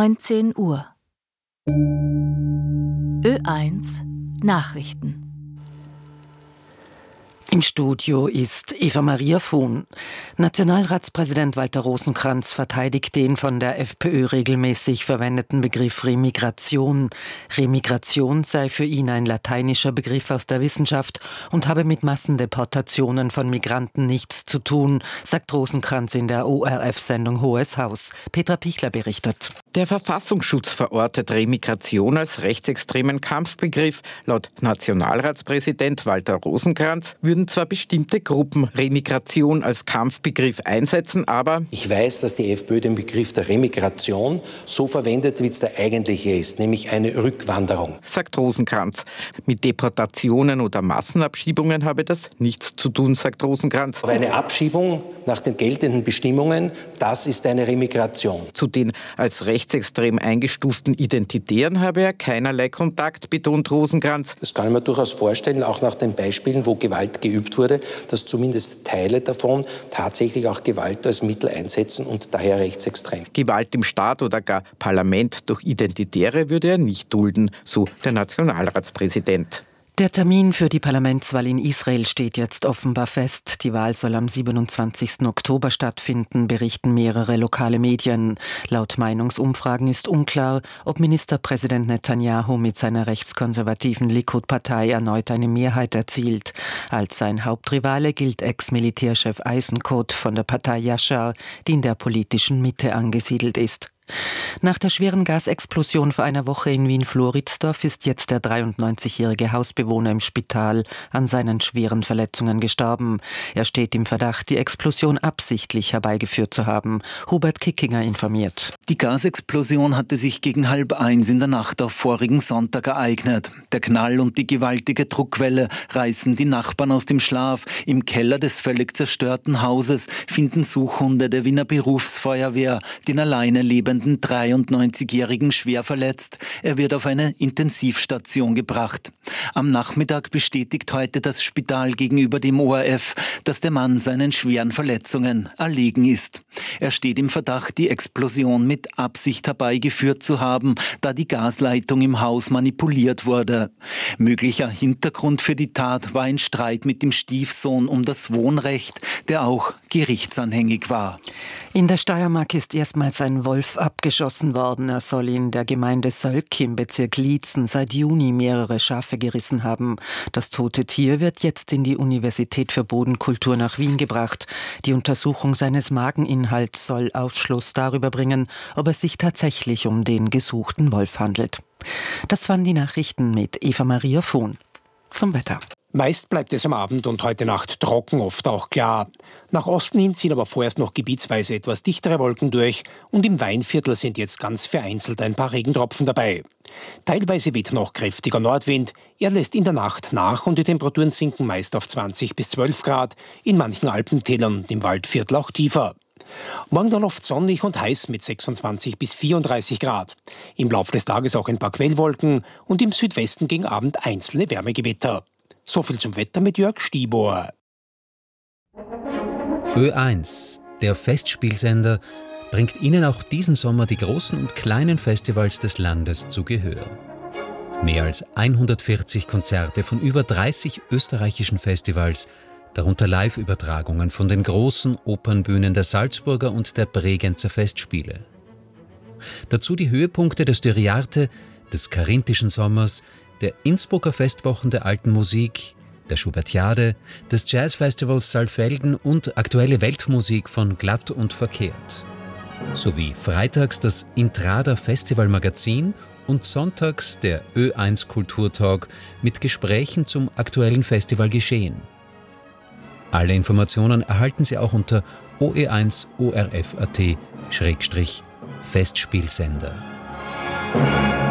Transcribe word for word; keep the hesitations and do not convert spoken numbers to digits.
neunzehn Uhr. Ö eins Nachrichten. Im Studio ist Eva-Maria Fuhn. Nationalratspräsident Walter Rosenkranz verteidigt den von der FPÖ regelmäßig verwendeten Begriff Remigration. Remigration sei für ihn ein lateinischer Begriff aus der Wissenschaft und habe mit Massendeportationen von Migranten nichts zu tun, sagt Rosenkranz in der O R F-Sendung Hohes Haus. Petra Pichler berichtet. Der Verfassungsschutz verortet Remigration als rechtsextremen Kampfbegriff. Laut Nationalratspräsident Walter Rosenkranz würden zwar bestimmte Gruppen Remigration als Kampfbegriff einsetzen, aber ich weiß, dass die FPÖ den Begriff der Remigration so verwendet, wie es der eigentliche ist, nämlich eine Rückwanderung, sagt Rosenkranz. Mit Deportationen oder Massenabschiebungen habe das nichts zu tun, sagt Rosenkranz. Aber eine Abschiebung nach den geltenden Bestimmungen, das ist eine Remigration. Zu den als rechtsextrem eingestuften Identitären habe er keinerlei Kontakt, betont Rosenkranz. Das kann ich mir durchaus vorstellen, auch nach den Beispielen, wo Gewalt geübt wurde, dass zumindest Teile davon tatsächlich auch Gewalt als Mittel einsetzen und daher rechtsextrem. Gewalt im Staat oder gar Parlament durch Identitäre würde er nicht dulden, so der Nationalratspräsident. Der Termin für die Parlamentswahl in Israel steht jetzt offenbar fest. Die Wahl soll am siebenundzwanzigsten Oktober stattfinden, berichten mehrere lokale Medien. Laut Meinungsumfragen ist unklar, ob Ministerpräsident Netanyahu mit seiner rechtskonservativen Likud-Partei erneut eine Mehrheit erzielt. Als sein Hauptrivale gilt Ex-Militärchef Eisenkot von der Partei Yashar, die in der politischen Mitte angesiedelt ist. Nach der schweren Gasexplosion vor einer Woche in Wien-Floridsdorf ist jetzt der dreiundneunzigjährige Hausbewohner im Spital an seinen schweren Verletzungen gestorben. Er steht im Verdacht, die Explosion absichtlich herbeigeführt zu haben. Hubert Kickinger informiert. Die Gasexplosion hatte sich gegen halb eins in der Nacht auf vorigen Sonntag ereignet. Der Knall und die gewaltige Druckwelle reißen die Nachbarn aus dem Schlaf. Im Keller des völlig zerstörten Hauses finden Suchhunde der Wiener Berufsfeuerwehr den alleine lebenden dreiundneunzigjährigen schwer verletzt. Er wird auf eine Intensivstation gebracht. Am Nachmittag bestätigt heute das Spital gegenüber dem O R F, dass der Mann seinen schweren Verletzungen erlegen ist. Er steht im Verdacht, die Explosion mit Absicht herbeigeführt zu haben, da die Gasleitung im Haus manipuliert wurde. Möglicher Hintergrund für die Tat war ein Streit mit dem Stiefsohn um das Wohnrecht, der auch gerichtsanhängig war. In der Steiermark ist erstmals ein Wolf abgeschossen worden. Er soll in der Gemeinde Sölk im Bezirk Liezen seit Juni mehrere Schafe gerissen haben. Das tote Tier wird jetzt in die Universität für Bodenkultur nach Wien gebracht. Die Untersuchung seines Mageninhalts soll Aufschluss darüber bringen, ob es sich tatsächlich um den gesuchten Wolf handelt. Das waren die Nachrichten mit Eva-Maria Fuhn. Zum Wetter. Meist bleibt es am Abend und heute Nacht trocken, oft auch klar. Nach Osten hin ziehen aber vorerst noch gebietsweise etwas dichtere Wolken durch und im Weinviertel sind jetzt ganz vereinzelt ein paar Regentropfen dabei. Teilweise weht noch kräftiger Nordwind, er lässt in der Nacht nach und die Temperaturen sinken meist auf zwanzig bis zwölf Grad, in manchen Alpentälern und im Waldviertel auch tiefer. Morgen dann oft sonnig und heiß mit sechsundzwanzig bis vierunddreißig Grad. Im Laufe des Tages auch ein paar Quellwolken und im Südwesten gegen Abend einzelne Wärmegewitter. So viel zum Wetter mit Jörg Stibor. Ö eins, der Festspielsender, bringt Ihnen auch diesen Sommer die großen und kleinen Festivals des Landes zu Gehör. Mehr als hundertvierzig Konzerte von über dreißig österreichischen Festivals, darunter Live-Übertragungen von den großen Opernbühnen der Salzburger und der Bregenzer Festspiele. Dazu die Höhepunkte des Styriarte, des Karinthischen Sommers, der Innsbrucker Festwochen der alten Musik, der Schubertiade, des Jazzfestivals Saalfelden und aktuelle Weltmusik von Glatt und Verkehrt. Sowie freitags das Intrada Festivalmagazin und sonntags der Ö eins Kulturtalk mit Gesprächen zum aktuellen Festivalgeschehen. Alle Informationen erhalten Sie auch unter o e eins o r f punkt a t Festspielsender.